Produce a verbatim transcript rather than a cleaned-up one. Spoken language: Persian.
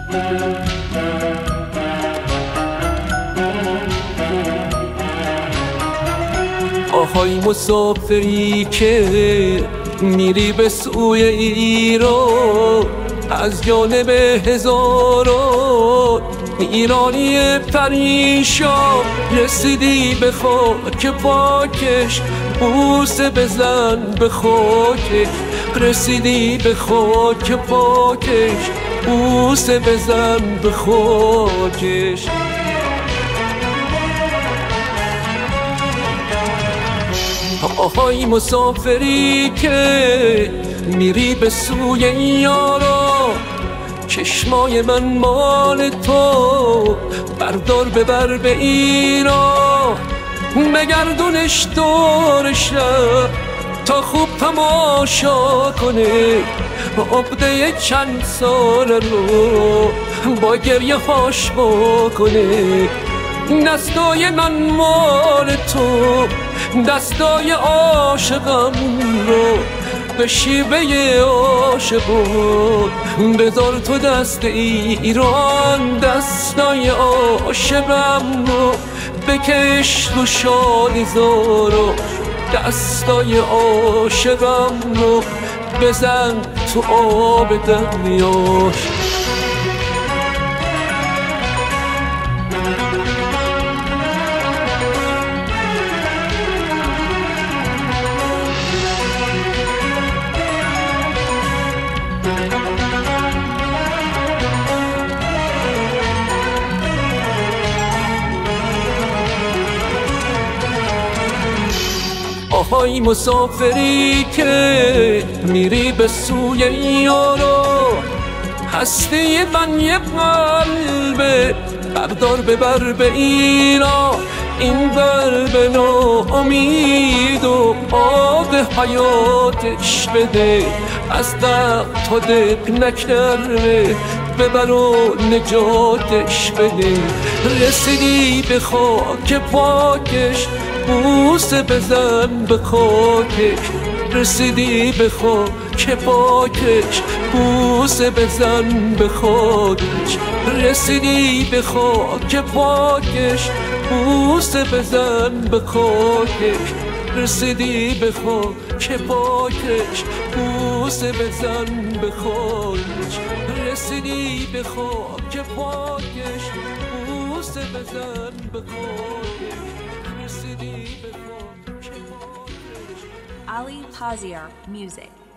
آهای مسافری که میری به سوی ایران، از جانب هزاران ایرانی پریشان رسیدی به خاک پاکش، بوسه بزن به خاکش. رسیدی به خاک پاکش، بوسه بزن به خاکش. آهای مسافری که میری به سوی یارا، چشمای من مال تو، بردار ببر به ایران. بگردونش دور شب تا خوب تماشا کنه، عقده چند سال رو با گریه هاش بکنه. دستای من مال تو، دستای عاشقم رو به شیوه عاشقون بذار تو دست ایران. دستای عاشقم رو بکش تو شادی زارو، دستای عاشقم رو بزن تو آب دریاش. آهای مسافری که میری به سوی یارا، هستی من یه قلبه، بردار ببر به ایران. این قلب ناامید و آب حیاتش بده، از دق تا دق نکرده ببر و نجاتش بده. رسیدی به خاک پاکش، بوسه بزن به خاکش. رسیدی به خاک پاکش، بوسه بزن به خاکش. رسیدی به خاک پاکش، بوسه بزن به خاکش. رسیدی به خاک پاکش، بوسه بزن به خاکش. رسیدی به خاک پاکش، بوسه بزن به خاکش. Ali Paziar Music.